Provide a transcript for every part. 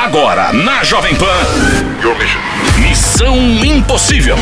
Agora, na Jovem Pan, Missão Impossível.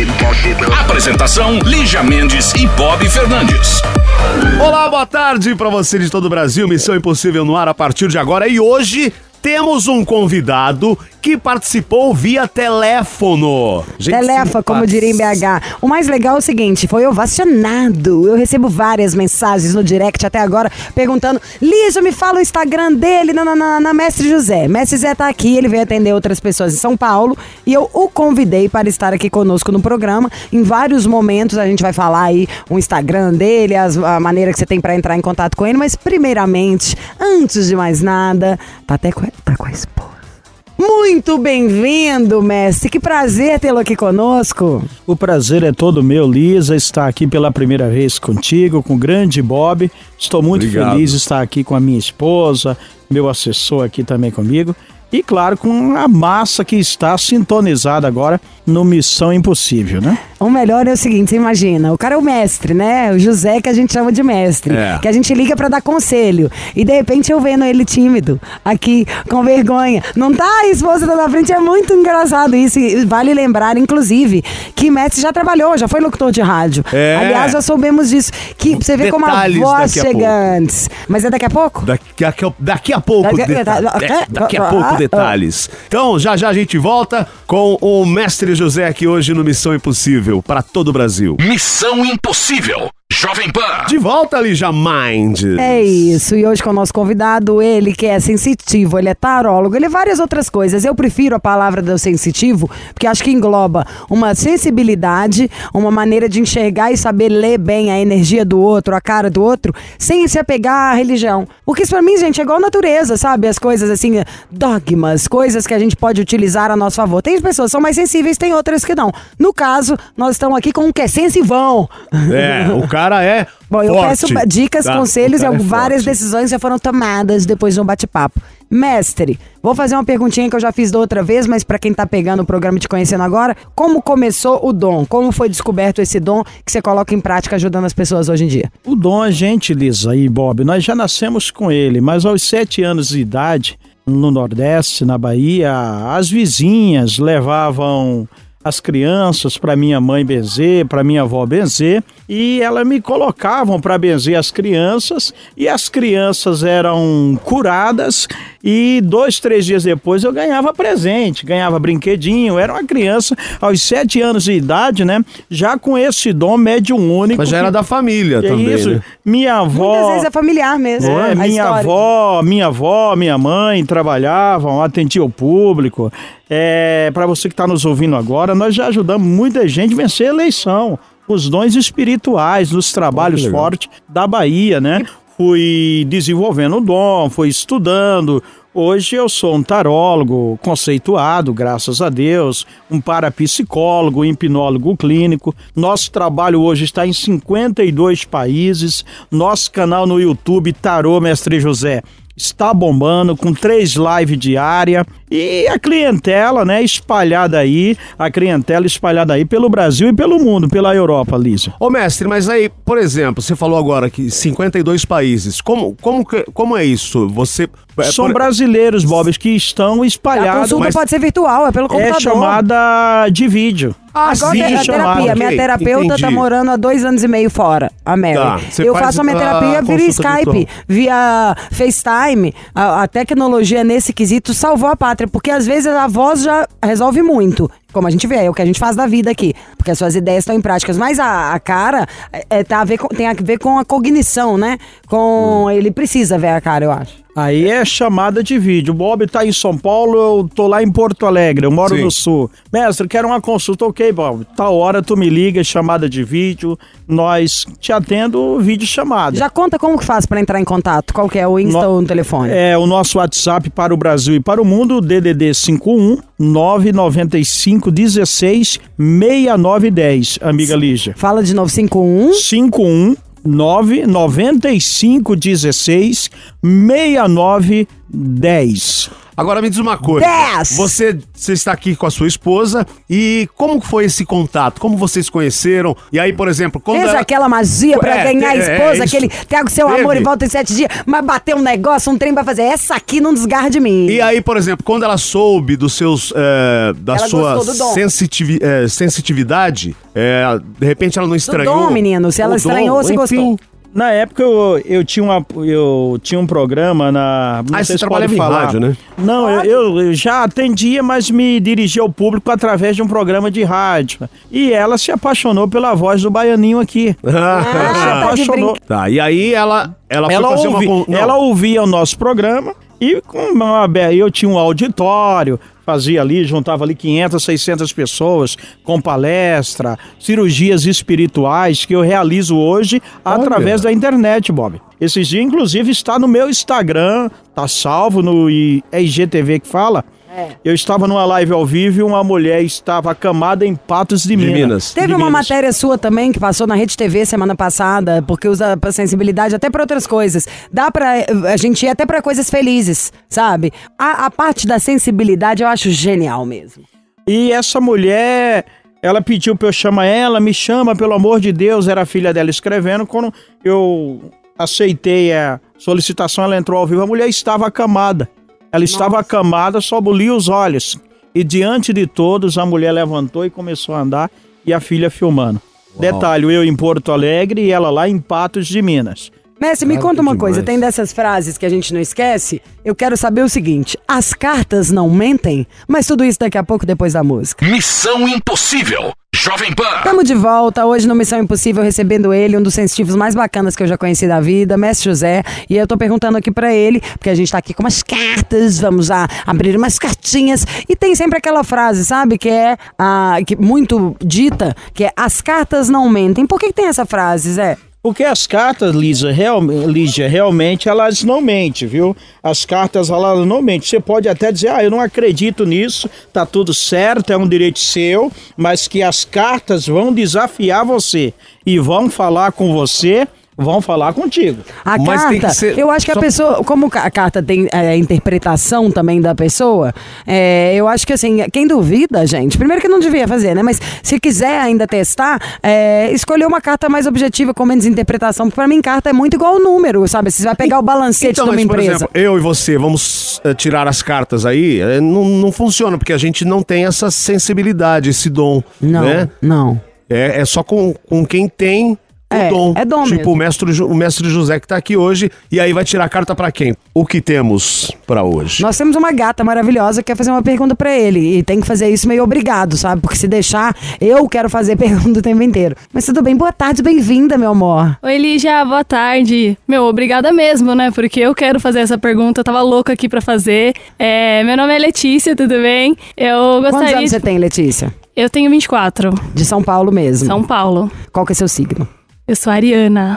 Apresentação, Lígia Mendes e Bob Fernandes. Olá, boa tarde pra você de todo o Brasil. Missão Impossível no ar a partir de agora. E hoje temos um convidado que participou via teléfono. Como diria em BH. O mais legal é o seguinte, foi ovacionado. Eu recebo várias mensagens no direct até agora, perguntando: Lígia, me fala o Instagram dele na Mestre José. Mestre José tá aqui, ele veio atender outras pessoas em São Paulo e eu o convidei para estar aqui conosco no programa. Em vários momentos a gente vai falar aí o Instagram dele, a maneira que você tem para entrar em contato com ele, mas primeiramente, antes de mais nada, tá com a esposa. Muito bem-vindo, mestre. Que prazer tê-lo aqui conosco. O prazer é todo meu, Lisa, estar aqui pela primeira vez contigo, com o grande Bob. Estou muito feliz de estar aqui com a minha esposa, meu assessor aqui também comigo. E, claro, com a massa que está sintonizada agora no Missão Impossível, né? O melhor é o seguinte, você imagina, o cara é o mestre, né? O José, que a gente chama de mestre, que a gente liga pra dar conselho. E de repente eu vendo ele tímido, aqui, com vergonha. Não tá, a esposa tá na frente, é muito engraçado isso. E vale lembrar, inclusive, que mestre já trabalhou, já foi locutor de rádio. Aliás, já soubemos disso. Que você vê como a voz chega antes. Mas é daqui a pouco? Daqui a pouco. Daqui a pouco detalhes. Então, já a gente volta com o Mestre José aqui hoje no Missão Impossível para todo o Brasil. Missão Impossível. Jovem Pan. De volta, Lígia Mendes. É isso, e hoje com o nosso convidado, ele que é sensitivo, ele é tarólogo, ele é várias outras coisas. Eu prefiro a palavra do sensitivo, porque acho que engloba uma sensibilidade, uma maneira de enxergar e saber ler bem a energia do outro, a cara do outro, sem se apegar à religião. Porque isso pra mim, gente, é igual a natureza, sabe? As coisas assim, dogmas, coisas que a gente pode utilizar a nosso favor. Tem pessoas que são mais sensíveis, tem outras que não. No caso, nós estamos aqui com um que é sensivão. O cara é Bom, eu peço dicas, conselhos e várias decisões já foram tomadas depois de um bate-papo. Mestre, vou fazer uma perguntinha que eu já fiz da outra vez, mas pra quem tá pegando o programa e te conhecendo agora, como começou o dom? Como foi descoberto esse dom que você coloca em prática ajudando as pessoas hoje em dia? O dom é gente, Lisa e Bob, nós já nascemos com ele, mas aos 7 anos de idade, no Nordeste, na Bahia, as vizinhas levavam as crianças para minha mãe benzer, para minha avó benzer, e elas me colocavam para benzer as crianças, e as crianças eram curadas, e 2, 3 dias depois eu ganhava presente, ganhava brinquedinho. Era uma criança aos 7 anos de idade, né? Já com esse dom mediúnico. Mas já era da família também, isso, né? Minha avó... Muitas vezes é familiar mesmo. Minha avó, minha mãe trabalhavam, atendiam o público. Para você que está nos ouvindo agora, nós já ajudamos muita gente a vencer a eleição. Os dons espirituais, nos trabalhos fortes da Bahia, né? Fui desenvolvendo o dom, fui estudando. Hoje eu sou um tarólogo conceituado, graças a Deus, um parapsicólogo, um hipnólogo clínico. Nosso trabalho hoje está em 52 países. Nosso canal no YouTube, Tarô Mestre José, está bombando com 3 lives diárias. E a clientela, né, espalhada aí pelo Brasil e pelo mundo, pela Europa, Lígia. Ô mestre, mas aí, por exemplo, você falou agora que 52 países, como é isso? São brasileiros, Bob, que estão espalhados. A consulta pode ser virtual, é pelo computador. É chamada de vídeo. Agora é a terapia. Minha terapeuta tá morando há 2 anos e meio fora, a Mary. Eu faço a minha terapia via Skype, via FaceTime. A tecnologia nesse quesito salvou a pátria, porque às vezes a voz já resolve muito. Como a gente vê, é o que a gente faz da vida aqui, porque as suas ideias estão em práticas, mas a cara tem a ver com a cognição, né? Ele precisa ver a cara, eu acho. Aí é chamada de vídeo. O Bob tá em São Paulo, eu tô lá em Porto Alegre, eu moro no Sul. Mestre, quero uma consulta. Ok, Bob, tal hora tu me liga, chamada de vídeo, nós te atendo vídeo chamada. Já conta como que faz pra entrar em contato, qual que é o Insta ou o telefone? O nosso WhatsApp para o Brasil e para o mundo, DDD 51 995 16 6910, amiga Lígia. Fala de novo, 51 995 16 6910. Agora me diz uma coisa. 10. Você está aqui com a sua esposa e como foi esse contato? Como vocês conheceram? E aí, por exemplo, quando Fez ela... aquela magia pra ganhar a esposa, isso. aquele traga o seu Teve. amor e volta em 7 dias, mas bateu um negócio, um trem pra fazer. Essa aqui não desgarra de mim. E aí, por exemplo, quando ela soube dos seus, da Ela sua gostou do dom. sensitividade, de repente ela não estranhou. dom, menino, se ela O estranhou, você gostou. Na época eu tinha um programa na... não sei você se trabalhava pode em falar. rádio, né? Não, eu já atendia, mas me dirigia ao público através de um programa de rádio. E ela se apaixonou pela voz do baianinho aqui. Ela se tá de apaixonou. Tá, e aí ela foi fazer Ela ouvia o nosso programa e eu tinha um auditório, fazia ali, juntava ali 500, 600 pessoas com palestra, cirurgias espirituais que eu realizo hoje através da internet, Bob. Esses dias, inclusive, está no meu Instagram, tá salvo no IGTV que fala. Eu estava numa live ao vivo e uma mulher estava acamada em Patos de Minas. Teve uma matéria sua também que passou na Rede TV semana passada, porque usa pra sensibilidade até pra outras coisas. Dá pra a gente ir até pra coisas felizes, sabe? A parte da sensibilidade eu acho genial mesmo. E essa mulher, ela pediu pra eu chamar ela, me chama, pelo amor de Deus, era a filha dela escrevendo. Quando eu aceitei a solicitação, ela entrou ao vivo, a mulher estava acamada. Ela estava acamada, só bulia os olhos. E diante de todos, a mulher levantou e começou a andar e a filha filmando. Uau. Detalhe, eu em Porto Alegre e ela lá em Patos de Minas. Messi, me conta uma demais. coisa, tem dessas frases que a gente não esquece? Eu quero saber o seguinte, as cartas não mentem? Mas tudo isso daqui a pouco, depois da música. Missão Impossível, Jovem Pan. Estamos de volta, hoje no Missão Impossível, recebendo ele, um dos sensitivos mais bacanas que eu já conheci da vida, Mestre José. E eu tô perguntando aqui pra ele, porque a gente tá aqui com umas cartas, vamos lá abrir umas cartinhas. E tem sempre aquela frase, sabe, que é muito dita, que é as cartas não mentem. Por que tem essa frase, Zé? Porque as cartas, Lígia, realmente elas não mentem, viu? As cartas, elas não mentem. Você pode até dizer, eu não acredito nisso, tá tudo certo, é um direito seu, mas que as cartas vão desafiar você e vão falar com você, vão falar contigo. A Mas carta, tem que ser... eu acho que a pessoa, como a carta tem a interpretação também da pessoa, eu acho que assim, quem duvida, gente, primeiro que não devia fazer, né? Mas se quiser ainda testar, escolher uma carta mais objetiva, com menos interpretação. Pra mim, carta é muito igual ao número, sabe? Você vai pegar o balancete de uma mas, por empresa. exemplo, eu e você vamos tirar as cartas aí, não funciona, porque a gente não tem essa sensibilidade, esse dom, Não, né? não. É só com quem tem o dom. É dom tipo mesmo. o mestre José que tá aqui hoje, e aí vai tirar a carta pra quem? O que temos pra hoje? Nós temos uma gata maravilhosa que quer fazer uma pergunta pra ele. E tem que fazer isso meio obrigado, sabe? Porque se deixar, eu quero fazer pergunta o tempo inteiro. Mas tudo bem, boa tarde, bem-vinda, meu amor. Oi, Lígia, boa tarde. Obrigada mesmo, né? Porque eu quero fazer essa pergunta, eu tava louca aqui pra fazer. Meu nome é Letícia, tudo bem? Eu gostaria... Quantos anos você tem, Letícia? Eu tenho 24. De São Paulo mesmo. São Paulo. Qual que é seu signo? Eu sou ariana.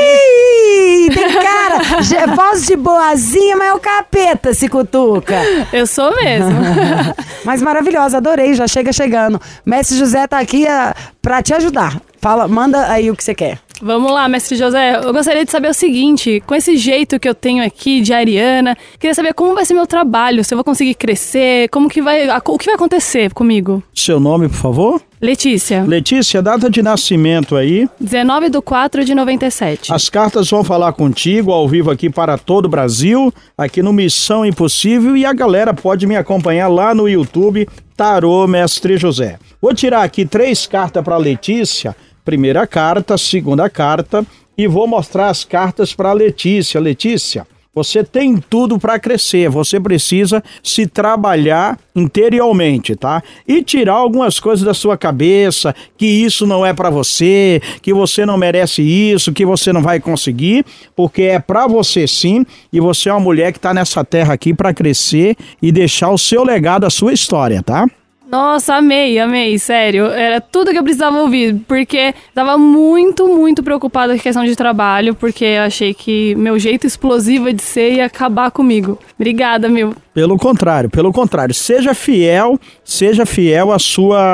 Ih, tem cara, voz de boazinha, mas é o capeta se cutuca. Eu sou mesmo. Mas maravilhosa, adorei, já chega chegando. Mestre José tá aqui pra te ajudar. Fala, manda aí o que você quer. Vamos lá, Mestre José. Eu gostaria de saber o seguinte, com esse jeito que eu tenho aqui de ariana, queria saber como vai ser meu trabalho, se eu vou conseguir crescer, o que vai acontecer comigo. Seu nome, por favor? Letícia. Letícia, data de nascimento aí. 19/4/97. As cartas vão falar contigo ao vivo aqui para todo o Brasil, aqui no Missão Impossível, e a galera pode me acompanhar lá no YouTube, Tarô Mestre José. Vou tirar aqui 3 cartas para Letícia, primeira carta, segunda carta, e vou mostrar as cartas para Letícia. Letícia, você tem tudo para crescer, você precisa se trabalhar interiormente, tá? E tirar algumas coisas da sua cabeça, que isso não é para você, que você não merece isso, que você não vai conseguir, porque é para você sim, e você é uma mulher que tá nessa terra aqui para crescer e deixar o seu legado, a sua história, tá? Nossa, amei, sério. Era tudo que eu precisava ouvir, porque tava muito, muito preocupada com a questão de trabalho, porque eu achei que meu jeito explosivo de ser ia acabar comigo. Obrigada, meu. Pelo contrário, seja fiel à sua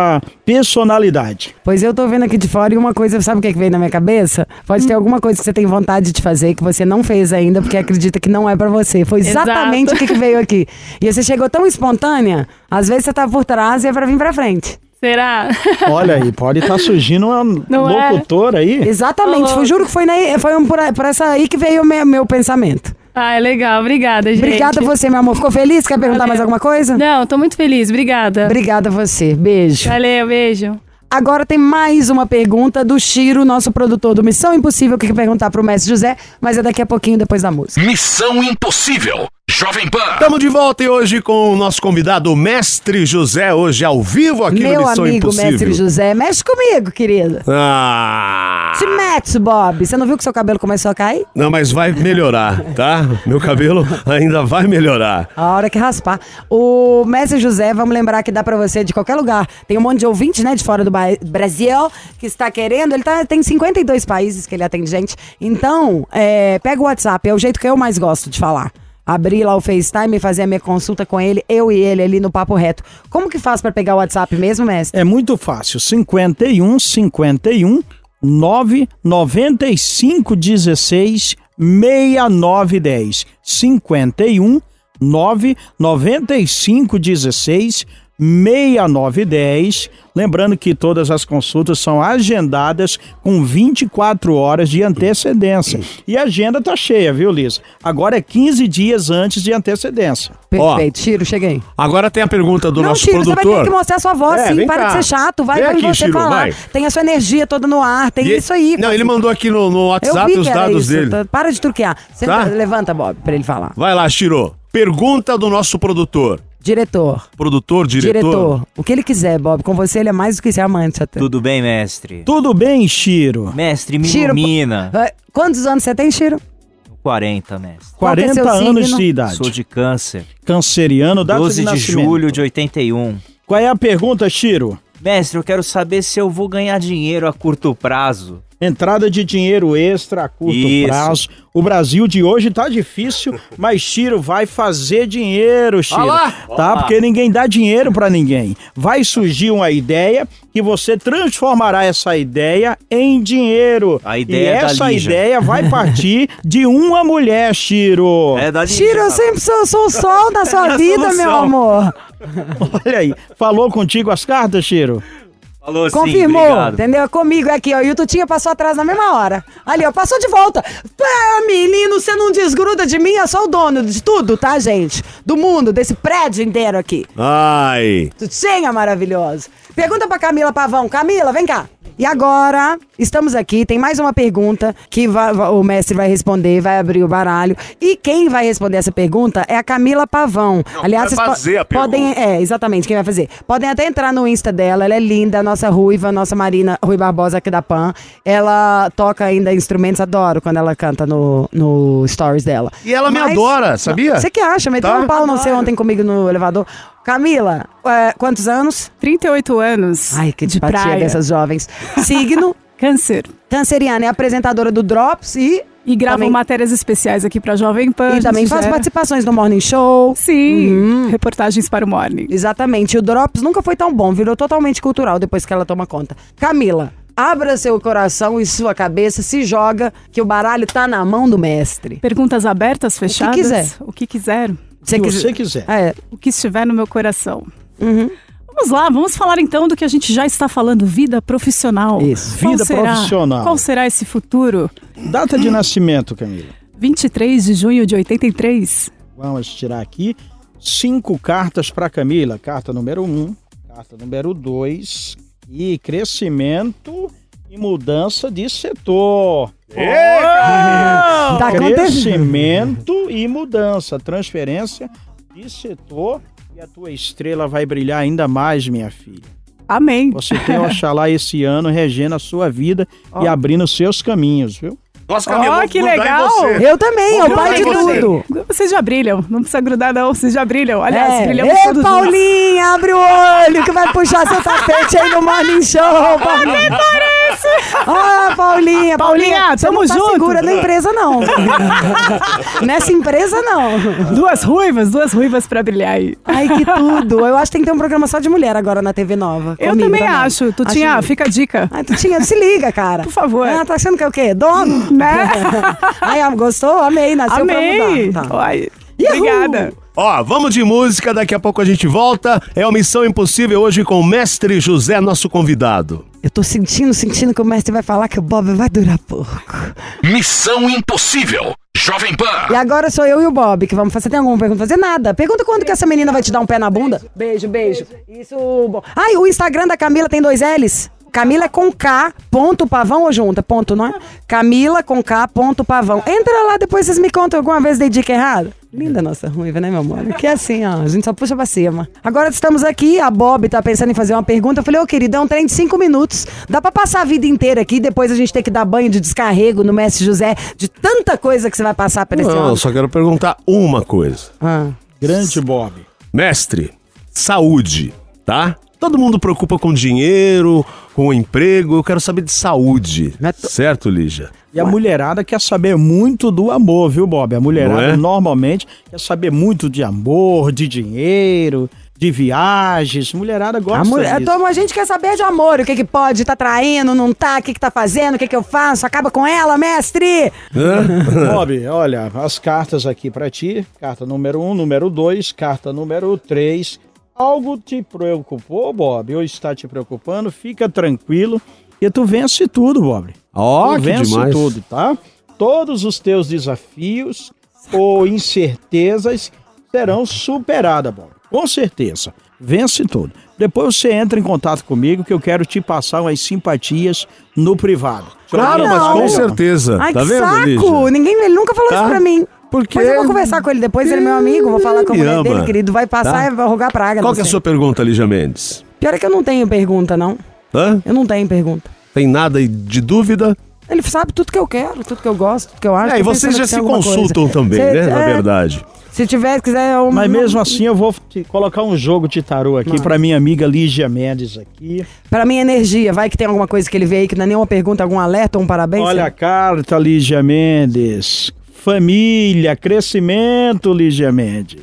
personalidade. Pois eu tô vendo aqui de fora e uma coisa, sabe o que veio na minha cabeça? Pode ter alguma coisa que você tem vontade de fazer que você não fez ainda porque acredita que não é pra você. Foi exatamente Exato. o que veio aqui. E você chegou tão espontânea, às vezes você tá por trás e é pra vir pra frente. Será? Olha aí, pode estar surgindo uma Não é? locutora aí. Exatamente, Falou. juro que foi por essa aí que veio o meu pensamento. Ah, é legal. Obrigada, gente. Obrigada a você, meu amor. Ficou feliz? Quer perguntar mais alguma coisa? Não, tô muito feliz. Obrigada. Obrigada a você. Beijo. Valeu, beijo. Agora tem mais uma pergunta do Chiro, nosso produtor do Missão Impossível, que quer perguntar pro Mestre José, mas é daqui a pouquinho, depois da música. Missão Impossível. Jovem Pan. Estamos de volta e hoje com o nosso convidado, o Mestre José, hoje ao vivo aqui no Meu Missão amigo Impossível. Mestre José, mexe comigo, querido. Se mete, Bob. Você não viu que seu cabelo começou a cair? Não, mas vai melhorar, tá? Meu cabelo ainda vai melhorar. A hora que raspar. O Mestre José, vamos lembrar que dá pra você de qualquer lugar. Tem um monte de ouvintes, né, de fora do Brasil, que está querendo. Tem 52 países que ele atende gente. Então, pega o WhatsApp, é o jeito que eu mais gosto de falar. Abrir lá o FaceTime e fazer a minha consulta com ele, eu e ele ali no Papo Reto. Como que faz pra pegar o WhatsApp mesmo, mestre? É muito fácil. 51 9 95 16 69 10. 51 9 95 16 69 10. Lembrando que todas as consultas são agendadas com 24 horas de antecedência. E a agenda tá cheia, viu, Lisa? Agora é 15 dias antes de antecedência. Perfeito. Chiro, cheguei. Agora tem a pergunta do nosso Chiro, produtor. você vai ter que mostrar sua voz, sim. vem Para cá. de ser chato. Vai Vem pra aqui, você Chiro, falar. vai. Tem a sua energia toda no ar. Tem E- isso aí. Não, ele mandou aqui no Eu WhatsApp vi os que era dados isso. dele. Para de truquear. Senta, Tá? Levanta, Bob, pra ele falar. Vai lá, Chiro. Pergunta do nosso produtor. Diretor. Produtor, diretor. O que ele quiser, Bob. Com você ele é mais do que ser amante até. Tudo bem, mestre? Tudo bem, Chiro? Mestre, me Chiro, ilumina. Quantos anos você tem, Chiro? 40, mestre. Qual que é 40 seu anos signo? de idade. Sou de câncer. Canceriano, data 12 de nascimento. julho de 81. Qual é a pergunta, Chiro? Mestre, eu quero saber se eu vou ganhar dinheiro a curto prazo. Entrada de dinheiro extra a curto Isso. prazo. O Brasil de hoje tá difícil, mas Chiro vai fazer dinheiro, Chiro. Olá! Tá? Porque ninguém dá dinheiro pra ninguém. Vai surgir uma ideia que você transformará essa ideia em dinheiro. A e ideia da essa Lígia. ideia vai partir de uma mulher, Chiro. É da Chiro, eu sempre sou o sol da sua É a vida, solução. meu amor. Olha aí. Falou contigo as cartas, Chiro? Falou sim, Confirmou, obrigado. entendeu? Comigo aqui, ó. E o Tutinha passou atrás na mesma hora. Ali, ó, passou de volta. Menino, você não desgruda de mim, eu sou o dono de tudo, tá, gente? Do mundo, desse prédio inteiro aqui. Ai. Tutinha maravilhoso. Pergunta pra Camila Pavão. Camila, vem cá. E agora, estamos aqui, tem mais uma pergunta que o mestre vai responder, vai abrir o baralho. E quem vai responder essa pergunta é a Camila Pavão. Aliás, vai vocês fazer a podem, exatamente, quem vai fazer. Podem até entrar no Insta dela, ela é linda, nossa ruiva, nossa Marina Rui Barbosa aqui da PAN. Ela toca ainda instrumentos, adoro quando ela canta no stories dela. E ela me adora, sabia? Você que acha? Meteu Tá. um pau, não sei, ontem comigo no elevador. Camila, quantos anos? 38 anos. Ai, que de antipatia praia. dessas jovens. Signo, Câncer. canceriana, é apresentadora do Drops E gravo também- matérias especiais aqui pra Jovem Pan. e também faz Gera- participações no Morning Show. Sim, reportagens para o Morning. Exatamente. E o Drops nunca foi tão bom, virou totalmente cultural depois que ela toma conta. Camila, abra seu coração e sua cabeça, se joga, que o baralho tá na mão do mestre. Perguntas abertas, fechadas? quiser. O que quiser. Se Se você quiser. É, O que estiver no meu coração. Uhum. Vamos lá, vamos falar então do que a gente já está falando, vida profissional. Isso, Qual vida será? profissional. Qual será esse futuro? Data de nascimento, Camila. 23 de junho de 83. Vamos tirar aqui 5 cartas para Camila. Carta número 1, carta número 2 e crescimento e mudança de setor. tá acontecendo. Crescimento e mudança, transferência de setor e a tua estrela vai brilhar ainda mais, minha filha. Amém. Você tem Oxalá esse ano regendo a sua vida e abrindo seus caminhos, viu? Nossa, Camila, Ó, vou que grudar em legal. você. Eu também, é o Vou pai de grudar em você. tudo. Vocês já brilham, não precisa grudar não, vocês já brilham. Aliás, brilhamos Ei, todos Paulinha, abre o olho que vai puxar seu tapete aí no Morning Show. Paulinha. juntos. Paulinha, você tamo não tá junto. segura na empresa, não. Nessa empresa, não. Duas ruivas pra brilhar aí. Ai, que tudo. Eu acho que tem que ter um programa só de mulher agora na TV Nova. Eu Comigo também acho. Tutinha, fica a dica. Ai, Tutinha, se liga, cara. Por favor. Tá achando que é o quê? Dono? Né? Ai, gostou? Amei, nasceu pra Amei. mudar. Tá. Ai, Yahoo! obrigada. Ó, vamos de música, daqui a pouco a gente volta. É o Missão Impossível hoje com o Mestre José, nosso convidado. Eu tô sentindo que o mestre vai falar que o Bob vai durar pouco. Missão Impossível. Jovem Pan. E agora sou eu e o Bob que vamos fazer. Tem alguma pergunta? Fazer nada. Pergunta quando que essa menina vai te dar um pé na bunda. Beijo. Isso. Ai, o Instagram da Camila tem 2 L's. Camila é com K, ponto pavão ou junta? Ponto, não é? Camila com K, ponto pavão. Entra lá, depois vocês me contam alguma vez dei dica errada. Linda nossa ruiva, né, meu amor? Que é assim, ó, a gente só puxa pra cima. Agora estamos aqui, a Bob tá pensando em fazer uma pergunta. Eu falei, ô querido, é um trem de 5 minutos. Dá pra passar a vida inteira aqui, depois a gente tem que dar banho de descarrego no Mestre José, de tanta coisa que você vai passar pra esse Não, eu homem. só quero perguntar uma coisa. Grande Bob. Mestre, saúde, tá? Todo mundo preocupa com dinheiro, com emprego. Eu quero saber de saúde. Certo, Lígia? E a mulherada quer saber muito do amor, viu, Bob? A mulherada normalmente quer saber muito de amor, de dinheiro, de viagens. Mulherada gosta disso. A gente quer saber de amor, o que pode, tá traindo, não tá, o que tá fazendo, o que eu faço, acaba com ela, mestre! Bob, olha, as cartas aqui pra ti. Carta número 1, número 2, carta número 3. Algo te preocupou, Bob, ou está te preocupando? Fica tranquilo, que tu vence tudo, Bob. Ó, Tu que vence demais. tudo, tá? Todos os teus desafios ou incertezas serão superadas, Bob. Com certeza. Vence tudo. Depois você entra em contato comigo que eu quero te passar umas simpatias no privado. Claro, mas com certeza. Ai, Tá que vendo, saco! Lígia? Ele nunca falou isso pra mim. Porque Mas eu vou conversar com ele depois, ele é meu amigo, vou falar com a me mulher ama, dele, querido. Vai passar e vai rogar praga. Qual que é a sua pergunta, Lígia Mendes? Pior é que eu não tenho pergunta, não. Hã? Eu não tenho pergunta. Tem nada de dúvida? Ele sabe tudo que eu quero, tudo que eu gosto, tudo que eu acho. É, e Tô vocês pensando já que se tem alguma consultam coisa. também, Cê- né? Na verdade. Se quiser... Mas mesmo assim eu vou te colocar um jogo de tarô aqui pra minha amiga Lígia Mendes aqui. Pra minha energia, vai que tem alguma coisa que ele vê aí que não é nenhuma pergunta, algum alerta, um parabéns? Olha a carta, Lígia Mendes. Família, crescimento, Lígia Mendes.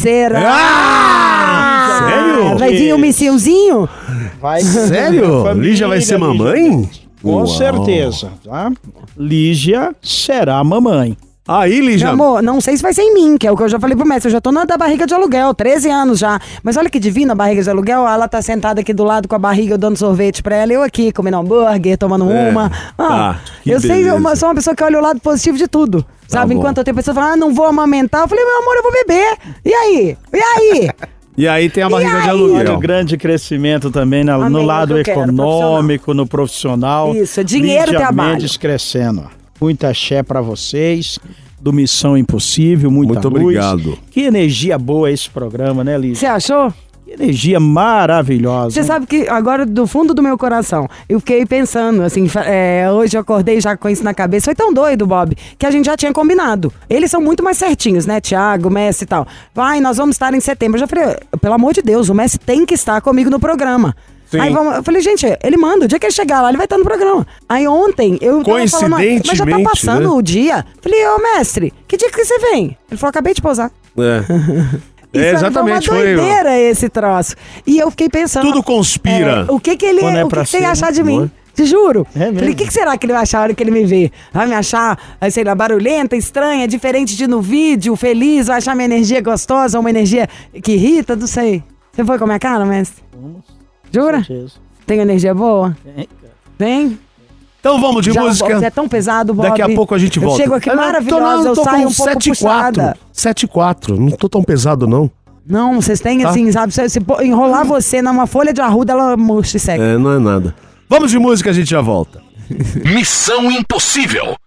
Será? Sério? Vai vir um missilzinho? Vai Sério? Família, Lígia vai ser Lígia mamãe? Mendes. Com Uau. certeza, tá? Lígia será mamãe. Aí, Lígia. Meu amor, não sei se vai ser em mim, que é o que eu já falei pro mestre. Eu já tô na da barriga de aluguel, 13 anos já. Mas olha que divina a barriga de aluguel. Ela tá sentada aqui do lado com a barriga, eu dando sorvete pra ela. Eu aqui comendo hambúrguer, tomando uma. Tá, que eu sei, eu beleza. sou uma pessoa que olha o lado positivo de tudo. Sabe? bom. Enquanto eu tenho pessoas falando, não vou amamentar. Eu falei, meu amor, eu vou beber. E aí? E aí? E aí tem a barriga de aí? Olha aluguel. o grande crescimento também no Amém, lado é o que eu quero, econômico, no profissional. Isso, é dinheiro, Lígia trabalho. Mendes crescendo. Muita axé pra vocês, do Missão Impossível, muita Muito luz. obrigado. Que energia boa esse programa, né, Lígia? Você achou? Que energia maravilhosa. Você hein? sabe que agora, do fundo do meu coração, eu fiquei pensando, assim, hoje eu acordei já com isso na cabeça. Foi tão doido, Bob, que a gente já tinha combinado. Eles são muito mais certinhos, né? Thiago, Messi e tal. Vai, nós vamos estar em setembro. Eu já falei, pelo amor de Deus, o Messi tem que estar comigo no programa. Sim. Aí eu falei, gente, ele manda, o dia que ele chegar lá, ele vai estar no programa. Aí ontem, eu tava falando, mas já tá Coincidentemente, passando né? o dia. Falei, ô mestre, que dia que você vem? Ele falou, acabei de pousar. É, exatamente. Foi uma doideira esse troço. E eu fiquei pensando... Tudo conspira. O que ele Quando é o pra que você ia ser, achar né? de mim? Amor. Te juro. É mesmo? Falei, o que será que ele vai achar a hora que ele me vê? Vai me achar, sei lá, barulhenta, estranha, diferente de no vídeo, feliz, vai achar minha energia gostosa, uma energia que irrita, não sei. Você foi com a minha cara, mestre? Jura? Tem energia boa? Tem? Então vamos de Já, música. Você é tão pesado, Bob. Daqui a pouco a gente volta. Eu chego aqui maravilhosa, eu tô saio com um pouco 7,4. puxada. 7,4. Não tô tão pesado, não. Não, vocês têm assim, sabe? Se enrolar você numa folha de arruda, ela murcha e seca. É, não é nada. Vamos de música, a gente já volta. Missão Impossível.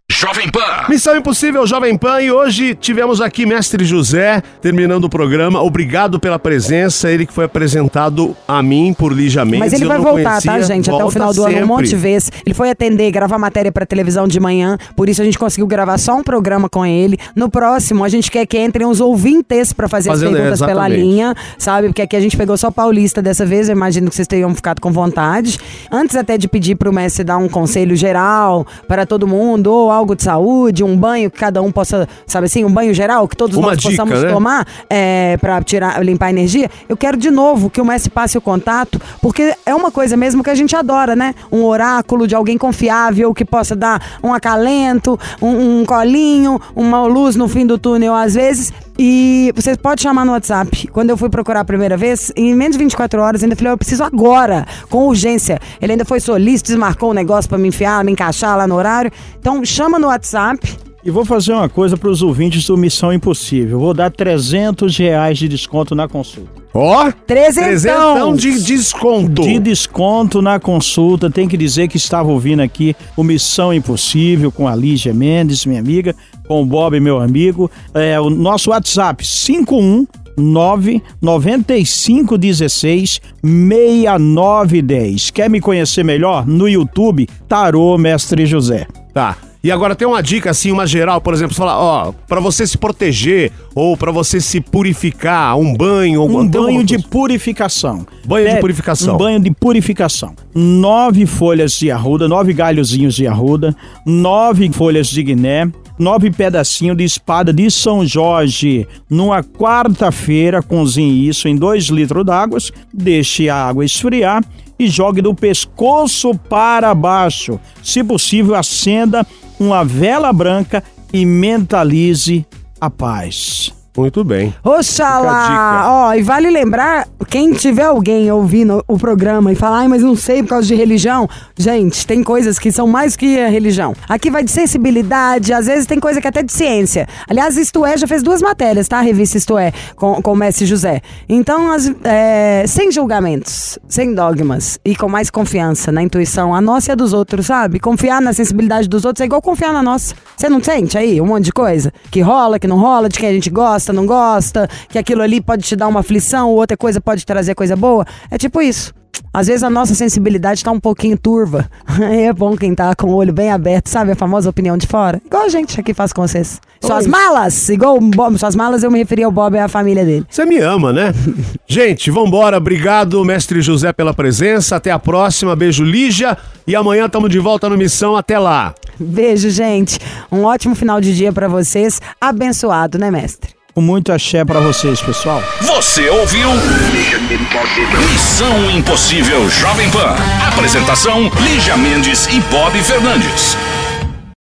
Jovem Pan. Missão Impossível Jovem Pan, e hoje tivemos aqui Mestre José terminando o programa. Obrigado pela presença, ele que foi apresentado a mim por Lígia Mendes. Mas ele vai voltar, tá, gente? Até o final do ano, um monte de vezes. Ele foi atender, gravar matéria pra televisão de manhã, por isso a gente conseguiu gravar só um programa com ele. No próximo, a gente quer que entrem os ouvintes pra fazer as perguntas pela linha, sabe? Porque aqui a gente pegou só paulista dessa vez, eu imagino que vocês tenham ficado com vontade. Antes até de pedir pro mestre dar um conselho geral para todo mundo, ou algo de saúde, um banho que cada um possa, sabe assim, um banho geral que todos nós possamos tomar pra limpar a energia. Eu quero de novo que o mestre passe o contato, porque é uma coisa mesmo que a gente adora, né? Um oráculo de alguém confiável que possa dar um acalento, um colinho, uma luz no fim do túnel às vezes. E você pode chamar no WhatsApp. Quando eu fui procurar a primeira vez, em menos de 24 horas, ainda falei, eu preciso agora, com urgência. Ele ainda foi solícito, desmarcou um negócio pra me encaixar lá no horário. Então chama no WhatsApp. E vou fazer uma coisa para os ouvintes do Missão Impossível. Vou dar R$300 de desconto na consulta. Ó, trezentão de desconto. De desconto na consulta. Tem que dizer que estava ouvindo aqui o Missão Impossível com a Lígia Mendes, minha amiga, com o Bob, meu amigo. O nosso WhatsApp, 51995166910. Quer me conhecer melhor? No YouTube, Tarô Mestre José. Tá. E agora tem uma dica, assim, uma geral, por exemplo, você fala, pra você se proteger ou pra você se purificar, um banho... Um banho de purificação. Banho de purificação. Um banho de purificação. 9 folhas de arruda, 9 galhozinhos de arruda, 9 folhas de guiné, 9 pedacinhos de espada de São Jorge. Numa quarta-feira, cozinhe isso em 2 litros d'água, deixe a água esfriar e jogue do pescoço para baixo. Se possível, acenda uma vela branca e mentalize a paz. Muito bem. Oxalá! Ó, e vale lembrar, quem tiver alguém ouvindo o programa e falar, mas não sei por causa de religião, gente, tem coisas que são mais que a religião. Aqui vai de sensibilidade, às vezes tem coisa que até de ciência. Aliás, Isto É já fez 2 matérias, tá? A revista Isto É, com o Mestre José. Então, sem julgamentos, sem dogmas e com mais confiança na intuição, a nossa e a dos outros, sabe? Confiar na sensibilidade dos outros é igual confiar na nossa. Você não sente aí um monte de coisa? Que rola, que não rola, de quem a gente gosta, não gosta, que aquilo ali pode te dar uma aflição, ou outra coisa pode trazer coisa boa. É tipo isso. Às vezes a nossa sensibilidade tá um pouquinho turva. É bom quem tá com o olho bem aberto, sabe? A famosa opinião de fora. Igual a gente aqui faz com vocês. Suas malas! Igual o Bob, suas malas eu me referi ao Bob e à família dele. Você me ama, né? Gente, vambora. Obrigado, Mestre José, pela presença. Até a próxima. Beijo, Lígia. E amanhã estamos de volta no Missão. Até lá. Beijo, gente. Um ótimo final de dia pra vocês. Abençoado, né, mestre? Com muito axé pra vocês, pessoal. Você ouviu? Missão Impossível Jovem Pan. Apresentação: Lígia Mendes e Bob Fernandes.